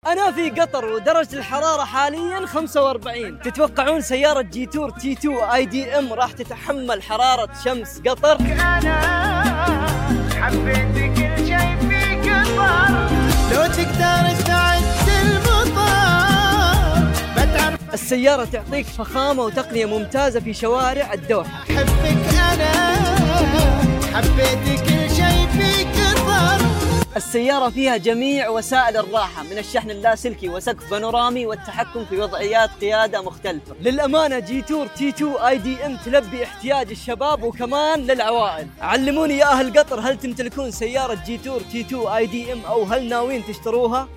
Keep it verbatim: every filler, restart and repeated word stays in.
أنا في قطر ودرجة الحرارة حالياً خمسة وأربعين. تتوقعون سيارة جي تور تي تو آي دي إم راح تتحمل حرارة شمس قطر؟ أنا حبيت كل شيء في قطر، لو تقدر تعد المطار بتعرف. السيارة تعطيك فخامة وتقنية ممتازة في شوارع الدوحة. أحبك أنا حبيت كل شيء في قطر. السيارة فيها جميع وسائل الراحة، من الشحن اللاسلكي وسقف بانورامي والتحكم في وضعيات قيادة مختلفة. للأمانة جي تور تي تو آي دي إم تلبي احتياج الشباب وكمان للعوائل. علموني يا أهل قطر، هل تمتلكون سيارة جي تور تي تو آي دي إم أو هل ناويين تشتروها؟